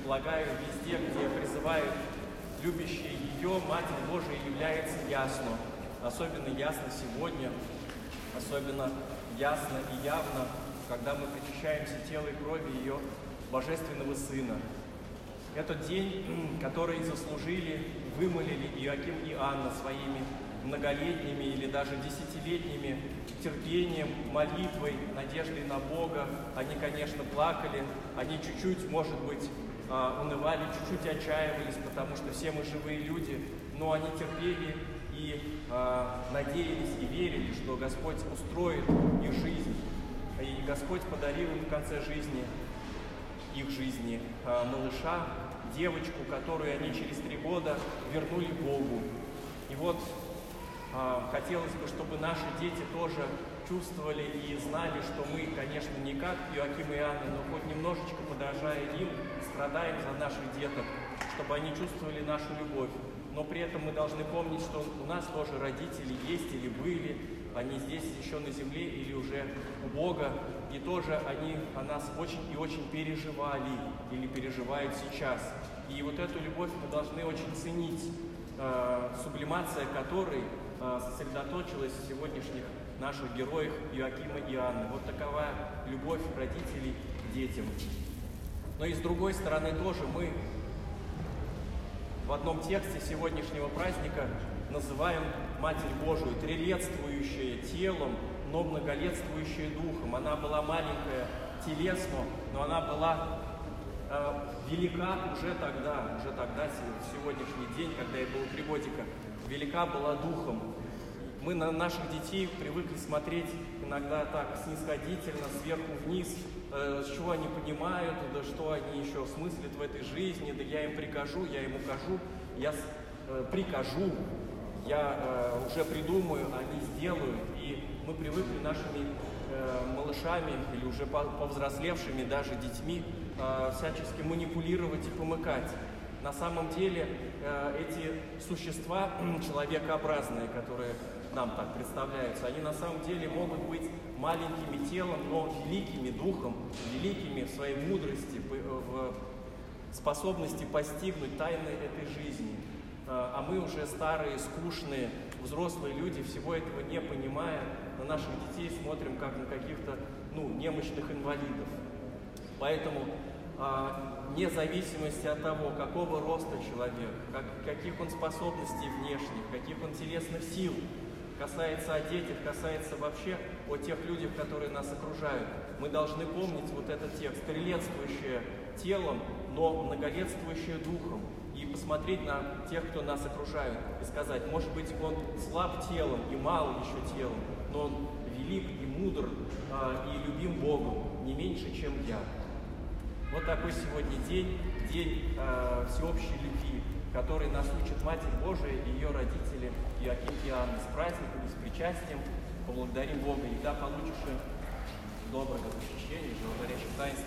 излагаю везде, где призывают любящие ее, Матерь Божия является ясно. Особенно ясно сегодня, особенно ясно и явно, когда мы причащаемся тела и крови ее Божественного Сына. Этот день, который заслужили, вымолили Иоаким и Анна своими многолетними или даже десятилетними терпением, молитвой, надеждой на Бога. Они, конечно, плакали, они чуть-чуть, может быть, унывали, чуть-чуть отчаивались, потому что все мы живые люди, но они терпели и надеялись и верили, что Господь устроит их жизнь. И Господь подарил им в конце жизни, их жизни, малыша, девочку, которую они через 3 года вернули Богу. И вот хотелось бы, чтобы наши дети тоже чувствовали и знали, что мы, конечно, не как Иоаким и Анна, но хоть немножечко подражая им, страдаем за наших деток, чтобы они чувствовали нашу любовь. Но при этом мы должны помнить, что у нас тоже родители есть или были, они здесь еще на земле или уже у Бога, и тоже они о нас очень и очень переживали или переживают сейчас. И вот эту любовь мы должны очень ценить, сублимация которой сосредоточилась в сегодняшних наших героях Иоакима и Анны. Вот такова любовь родителей к детям. Но и с другой стороны тоже мы в одном тексте сегодняшнего праздника называем Матерь Божию трилетствующая телом, но многолетствующая духом. Она была маленькая телесно, но она была велика уже тогда, в сегодняшний день, когда ей было 3 годика, велика была духом. Мы на наших детей привыкли смотреть иногда так снисходительно, сверху вниз, чего они понимают, да что они еще смыслят в этой жизни, да я им прикажу, я им укажу, я прикажу, я уже придумаю, они сделают. И мы привыкли нашими малышами или уже повзрослевшими даже детьми всячески манипулировать и помыкать. На самом деле эти существа человекообразные, которые нам так представляются, они на самом деле могут быть маленькими телом, но великими духом, великими в своей мудрости, в способности постигнуть тайны этой жизни. А мы уже старые, скучные, взрослые люди, всего этого не понимая, на наших детей смотрим как на каких-то немощных инвалидов. Поэтому вне зависимости от того, какого роста человек, каких он способностей внешних, каких он телесных сил, касается о детях, касается вообще о тех людях, которые нас окружают, мы должны помнить вот этот текст, трилетствующее телом, но многолетствующее духом, и посмотреть на тех, кто нас окружает, и сказать, может быть, он слаб телом и мал еще телом, но он велик и мудр, и любим Богом не меньше, чем я. Вот такой сегодня день всеобщей любви, который нас учит Матерь Божия и ее родители Иоаким и Анна. С праздником и с причастием поблагодарим Бога. И да получишь доброго причащения, животворящих таинств